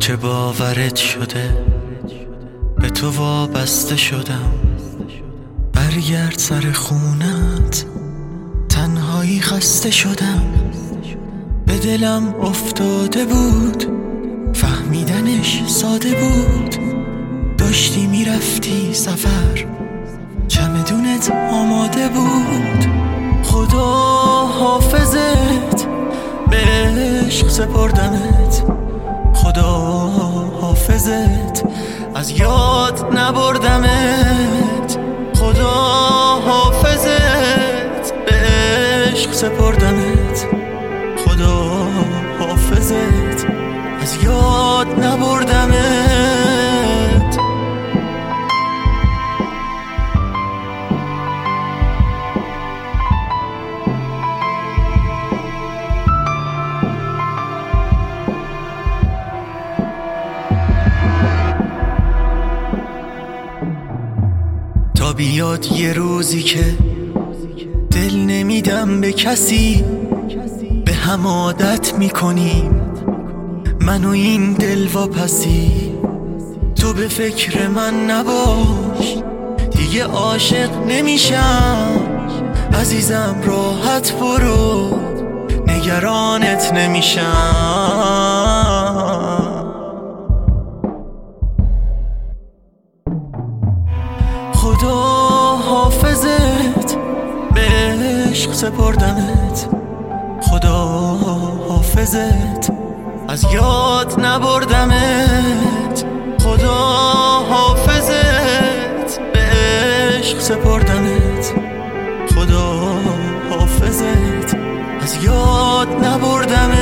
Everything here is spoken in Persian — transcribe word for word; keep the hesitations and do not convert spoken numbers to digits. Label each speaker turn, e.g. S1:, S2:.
S1: چه باورت شده به تو وابسته شدم. برگرد سر خونت، تنهایی خسته شدم. به دلم افتاده بود، فهمیدنش ساده بود. داشتی میرفتی سفر، چمدونت آماده بود. خدا حافظت، به عشق سپردمت. خدا حافظت، از یاد نبردمت. خدا حافظت، به عشق سپردمت. خدا حافظت، از یاد نبردمت. تا بیاد یه روزی که دل نمیدم به کسی، به هم عادت میکنیم من و این دل واپسی. تو به فکر من نباش، دیگه عاشق نمیشم. عزیزم راحت برو، نگرانت نمیشم. خدا حافظت، به عشق سپردمت. خدا حافظت، از یاد نبردمت. خدا حافظت، به عشق سپردمت. خدا حافظت، از یاد نبردمت.